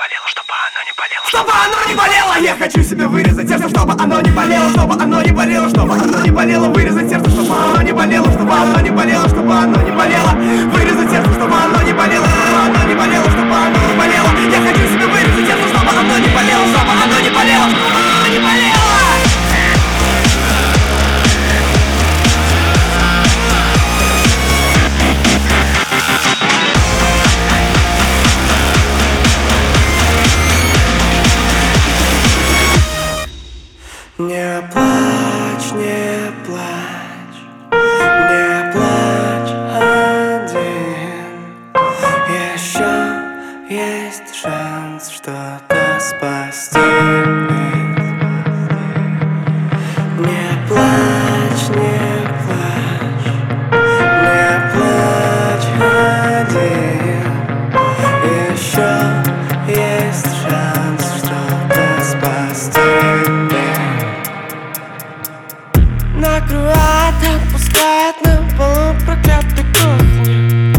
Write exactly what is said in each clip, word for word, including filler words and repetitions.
болело, чтобы оно не болело, чтобы оно не болело. Я хочу себе вырезать сердце, чтобы оно не болело, чтобы оно не болело, чтобы оно не болело. Вырезать сердце, чтобы оно не болело, чтобы оно не болело, чтобы оно не болело. Вырезать сердце, чтобы оно не болело, чтобы оно не болело, чтобы оно не болело. Я хочу себе вырезать сердце, чтобы оно не болело, чтобы оно не болело, чтобы оно не болело. Не плачь, не плачь, не плачь один. Еще есть шанс что-то спасти. Не плачь, не плачь, не плачь один. Еще есть шанс что-то спасти. Накрывает, отпускает на полу проклятой кухни.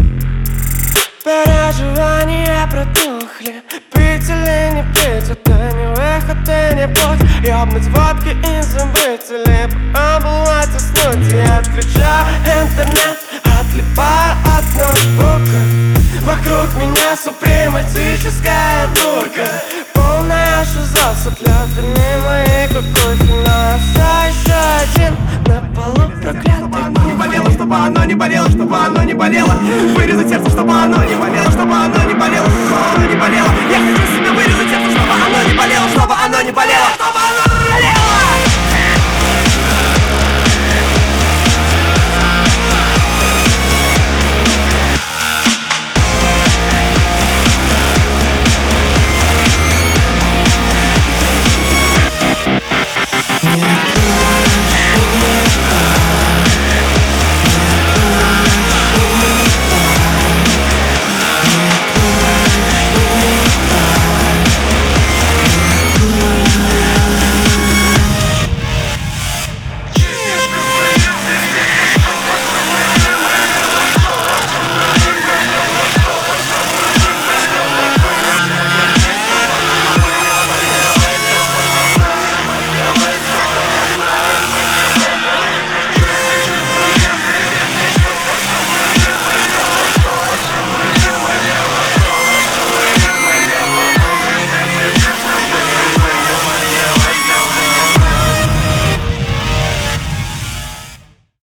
Переживания протухли. Пить или не пить, это не выход и не путь. Ёбнуть водки и забыть, или пообулать, уснуть. Я отключаю интернет, отлипаю от ноутбука. Вокруг меня супрематическая дурка. Полная шиза, сотлёты не мои кукухи. Но все еще один на полу проклятый. Не болело, чтобы оно не болело, чтобы оно не болело. Вырезать сердце, чтобы оно не болело, чтобы оно не болело, чтобы оно не болело. Я